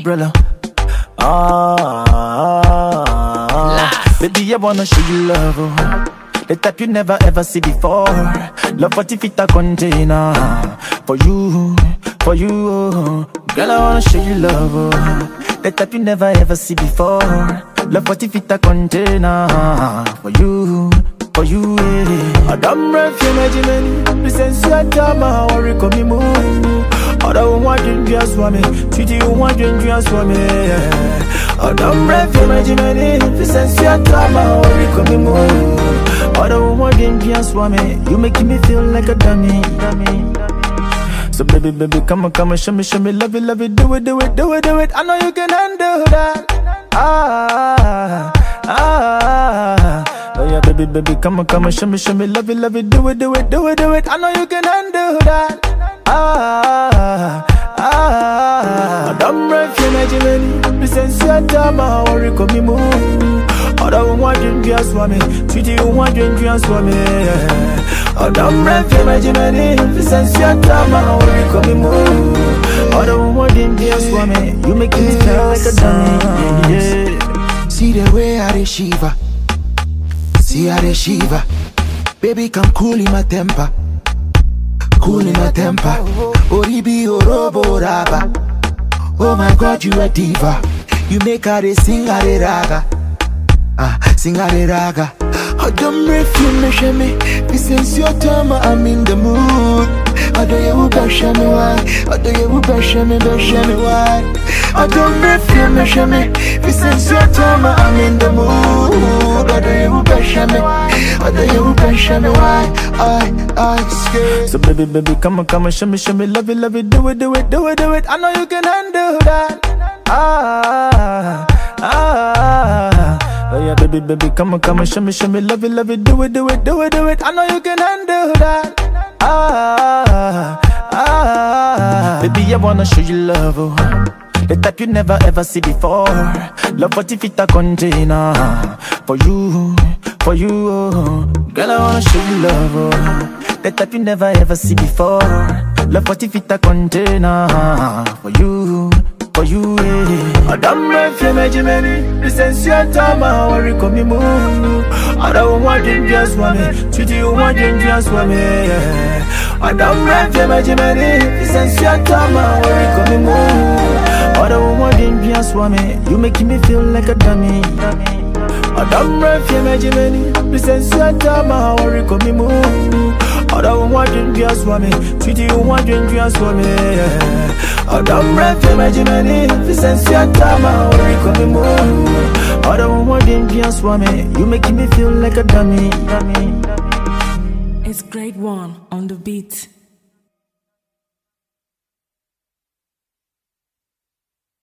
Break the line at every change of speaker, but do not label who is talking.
umbrella. Baby, I wanna show you love, oh. The type you never ever see before. Love what if it a container for you, oh. Girl, I wanna show you love, oh. The type you never ever see before. Love what if it a container for you, yeah. I don't breath you imagine. Listen, so I tell my worry come me move. I don't want to just for me. Treat you want to just for me. I don't breath you imagine. Listen, so I tell my worry come me move. I don't want to just for me. You making me feel like a dummy. So baby, come on, show me, love it, do it. I know you can handle that. Oh yeah, baby, come on, show me, love it, do it. I know you can handle that. I don't break your imagine. Listen, so I tell my worry, come me move. I don't want to just for me. Treat you want to just for me. I don't break your imagine. Listen, so I tell my worry, come me move. I don't want to just for me. You make me feel like a dummy. Yeah.
See the way I dey shiver. See how they shiver. Baby, come cool in my temper. Cool in my temper. Oribi orobo raba. Oh my God, you a diva. You make her they sing a de raga. Sing a de raga. I don't refuse me. Since your time I'm in the mood. I don't you bash me why. I don't you bash me why. I don't refuse me. Since your time I'm in the mood. I don't you bash me. I don't you bash me why. I scared.
So baby, come on, show me, love it, do it. I know you can handle that. Oh yeah, baby, come on, show me, love it, do it. I know you can handle that. Baby, I wanna show you love, oh. The type you never ever see before. Love what if it a container for you, oh. Girl, I wanna show you love, oh. The type you never ever see before. Love what if it a container for you, yeah. I don't break your imagine. Listen, so I tell my worry come me move. I don't want to just for me. Treat you want to just for me. I don't break your imagine. Listen, so I tell my worry come me move. I don't want to just for me. You making me feel like a dummy. I don't break your imagine. Listen, so I tell my worry come me move. I don't want to just for me. Treat you want to just for me. I don't break your imagine. Listen, so I tell my worry come me move. I don't want to just for me. You making me feel like a dummy.
It's Grade One on the beat.